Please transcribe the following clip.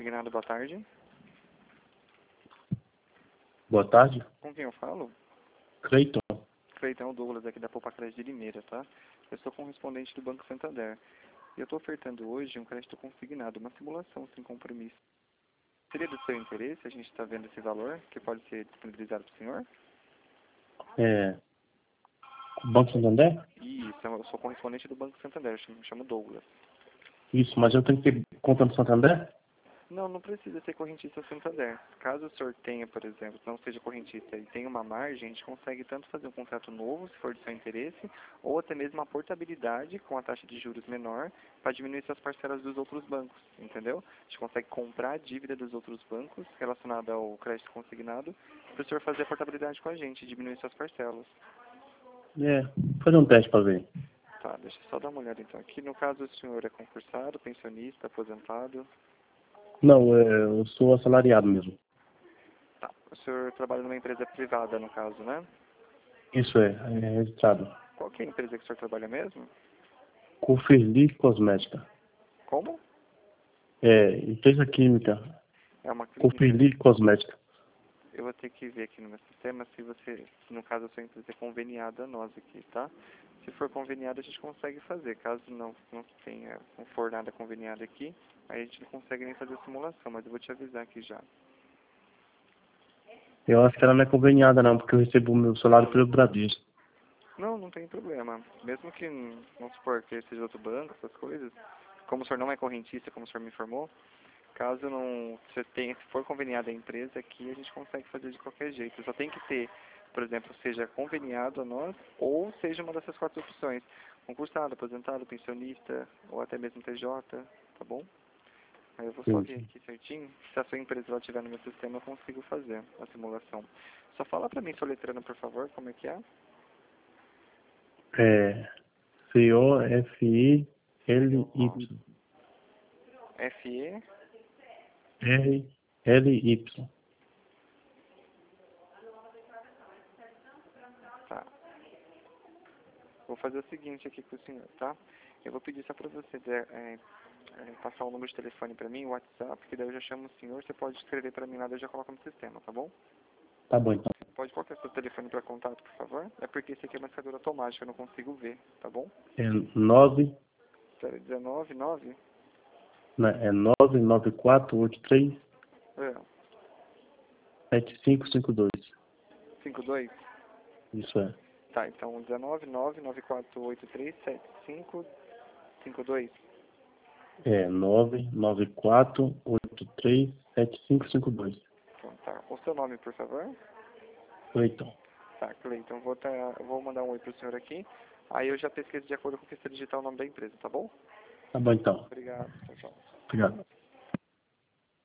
Consignado, boa tarde. Boa tarde. Com quem eu falo? Cleiton. Cleitão Douglas, aqui da Poupa Crédito de Limeira, tá? Eu sou correspondente do Banco Santander. E eu estou ofertando hoje um crédito consignado, uma simulação sem compromisso. Seria do seu interesse? A gente está vendo esse valor que pode ser disponibilizado para o senhor? Banco Santander? Isso, eu sou correspondente do Banco Santander, me chamo Douglas. Isso, mas eu tenho que ter conta no Santander? Não, não precisa ser correntista Santander. Caso o senhor tenha, por exemplo, não seja correntista e tenha uma margem, a gente consegue tanto fazer um contrato novo, se for do seu interesse, ou até mesmo uma portabilidade com a taxa de juros menor para diminuir suas parcelas dos outros bancos, entendeu? A gente consegue comprar a dívida dos outros bancos relacionada ao crédito consignado para o senhor fazer a portabilidade com a gente e diminuir suas parcelas. Fazer um teste para ver. Tá, deixa eu só dar uma olhada então. Aqui no caso o senhor é concursado, pensionista, aposentado. Não, eu sou assalariado mesmo. Tá, o senhor trabalha numa empresa privada no caso, né? Isso é registrado. Qual que é a empresa que o senhor trabalha mesmo? Conferli Cosmética. Como? Empresa química. É uma clínica? Conferli Cosmética. Eu vou ter que ver aqui no meu sistema se no caso a sua empresa é conveniada a nós aqui, tá? Se for conveniada a gente consegue fazer. Caso não tenha, não for nada conveniado aqui, aí a gente não consegue nem fazer a simulação, mas eu vou te avisar aqui já. Eu acho que ela não é conveniada não, porque eu recebo o meu salário pelo Bradesco. Não, não tem problema. Mesmo que, vamos supor, que seja outro banco, essas coisas, como o senhor não é correntista, como o senhor me informou, caso não você tenha, se for conveniada a empresa aqui, a gente consegue fazer de qualquer jeito. Só tem que ter, por exemplo, seja conveniado a nós ou seja uma dessas quatro opções. Concursado, aposentado, pensionista ou até mesmo TJ, tá bom? Aí eu vou só ver aqui certinho. Se a sua empresa ela estiver no meu sistema, eu consigo fazer a simulação. Só fala pra mim, soletrando, por favor, como é que é? COFILY FE? RLY. Tá. Vou fazer o seguinte aqui com o senhor, tá? Eu vou pedir só pra você passar o número de telefone pra mim, o WhatsApp, que daí eu já chamo o senhor, você pode escrever pra mim lá, daí eu já coloco no sistema, tá bom? Tá bom então. Pode colocar seu telefone pra contato, por favor? É porque esse aqui é marcador automático, eu não consigo ver, tá bom? 19, 9? 99483 É. 7552. 52? Isso é. Tá, então 19, 9, 9483, 7552. 994837552. Então, tá. O seu nome, por favor? Cleiton. Tá, Cleiton, eu vou mandar um oi pro senhor aqui. Aí eu já pesquiso de acordo com o que você digitar o nome da empresa, tá bom? Tá bom então. Obrigado, tchau, tchau. Obrigado.